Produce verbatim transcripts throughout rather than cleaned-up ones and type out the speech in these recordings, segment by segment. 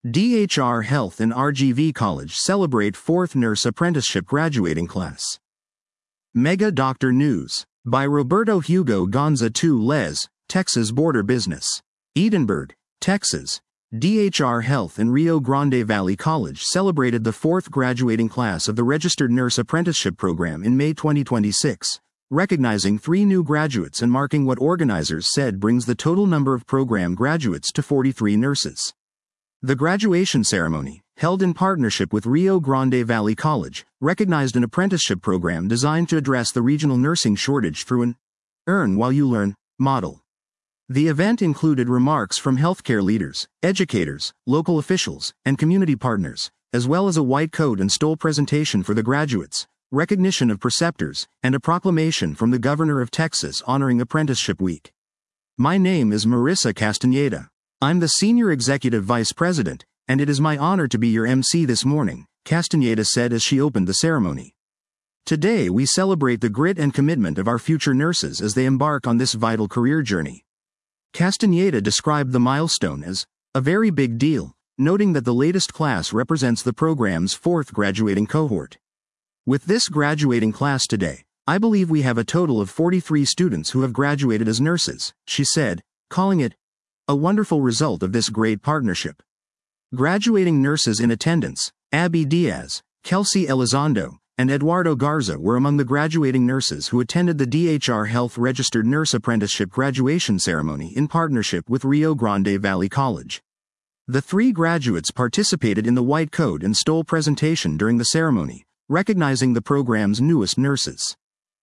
D H R Health and R G V College celebrate fourth nurse apprenticeship graduating class. Mega Doctor News. By Roberto Hugo Gonza to Les, Texas Border Business. Edinburgh, Texas. D H R Health and Rio Grande Valley College celebrated the fourth graduating class of the Registered Nurse Apprenticeship Program in May twenty twenty-six, recognizing three new graduates and marking what organizers said brings the total number of program graduates to forty-three nurses. The graduation ceremony, held in partnership with Rio Grande Valley College, recognized an apprenticeship program designed to address the regional nursing shortage through an earn while you learn model. The event included remarks from healthcare leaders, educators, local officials, and community partners, as well as a white coat and stole presentation for the graduates, recognition of preceptors, and a proclamation from the governor of Texas honoring Apprenticeship Week. My name is Marissa Castaneda. I'm the Senior Executive Vice President, and it is my honor to be your M C this morning, Castaneda said as she opened the ceremony. Today we celebrate the grit and commitment of our future nurses as they embark on this vital career journey. Castaneda described the milestone as a very big deal, noting that the latest class represents the program's fourth graduating cohort. With this graduating class today, I believe we have a total of forty-three students who have graduated as nurses, she said, calling it a wonderful result of this great partnership. Graduating nurses in attendance, Abby Diaz, Kelsey Elizondo, and Eduardo Garza were among the graduating nurses who attended the D H R Health Registered Nurse Apprenticeship graduation ceremony in partnership with Rio Grande Valley College. The three graduates participated in the white coat and stole presentation during the ceremony, recognizing the program's newest nurses.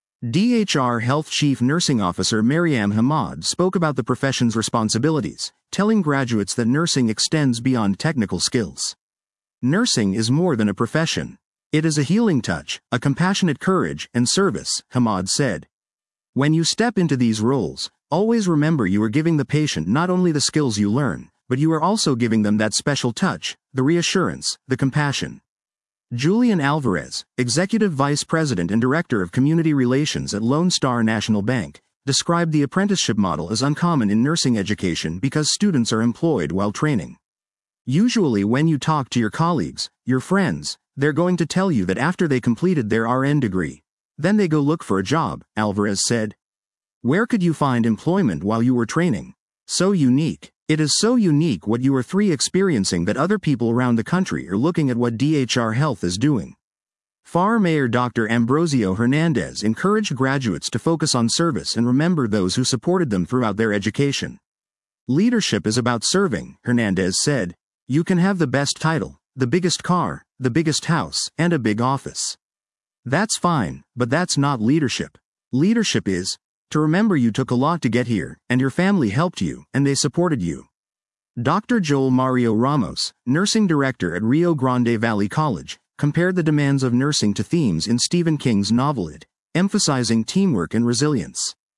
D H R Health Chief Nursing Officer Mariam Hamad spoke about the profession's responsibilities, telling graduates that nursing extends beyond technical skills. Nursing is more than a profession. It is a healing touch, a compassionate courage and service, Hamad said. When you step into these roles, always remember you are giving the patient not only the skills you learn, but you are also giving them that special touch, the reassurance, the compassion. Julian Alvarez, Executive Vice President and Director of Community Relations at Lone Star National Bank, described the apprenticeship model as uncommon in nursing education because students are employed while training. Usually when you talk to your colleagues, your friends, they're going to tell you that after they completed their R N degree, then they go look for a job, Alvarez said. Where could you find employment while you were training? So unique. It is so unique what you are three experiencing that other people around the country are looking at what D H R Health is doing. F A R Mayor Doctor Ambrosio Hernandez encouraged graduates to focus on service and remember those who supported them throughout their education. Leadership is about serving, Hernandez said. You can have the best title, the biggest car, the biggest house, and a big office. That's fine, but that's not leadership. Leadership is to remember you took a lot to get here, and your family helped you, and they supported you. Doctor Joel Mario Ramos, nursing director at Rio Grande Valley College, compared the demands of nursing to themes in Stephen King's novel It, emphasizing teamwork and resilience.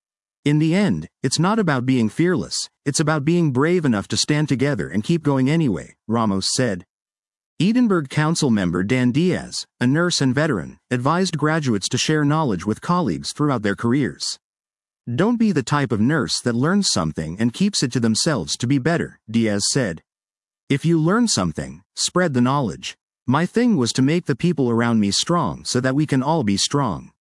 In the end, it's not about being fearless, it's about being brave enough to stand together and keep going anyway, Ramos said. Edinburgh Council member Dan Diaz, a nurse and veteran, advised graduates to share knowledge with colleagues throughout their careers. Don't be the type of nurse that learns something and keeps it to themselves to be better, Diaz said. If you learn something, spread the knowledge. My thing was to make the people around me strong so that we can all be strong.